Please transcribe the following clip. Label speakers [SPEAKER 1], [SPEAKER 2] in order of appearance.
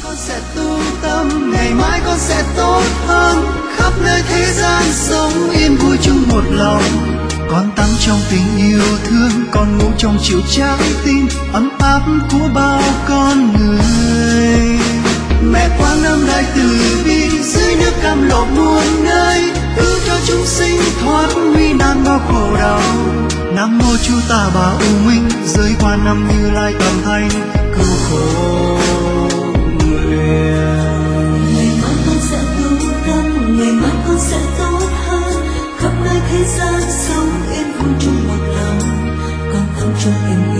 [SPEAKER 1] con sẽ tu tâm, ngày mai con sẽ tốt hơn, khắp nơi thế gian sống yên vui chung một lòng. Con tắm trong tình yêu thương, con ngủ trong chiều trái tim ấm áp của bao con người. Mẹ Quang Âm đại từ bi, dưới nước cam lộ muôn nơi, cứu cho chúng sinh thoát nguy nan bao khổ đau. Nam mô Chu Tả Bà U Minh, giới Quan Âm Như Lai Toàn Thánh cứu khổ nguyện.
[SPEAKER 2] Ngày mai con sẽ tu tâm, ngày mai con sẽ tốt hơn, khắp nơi thế gian sống yên vui chung một lòng. Con tâm trong tình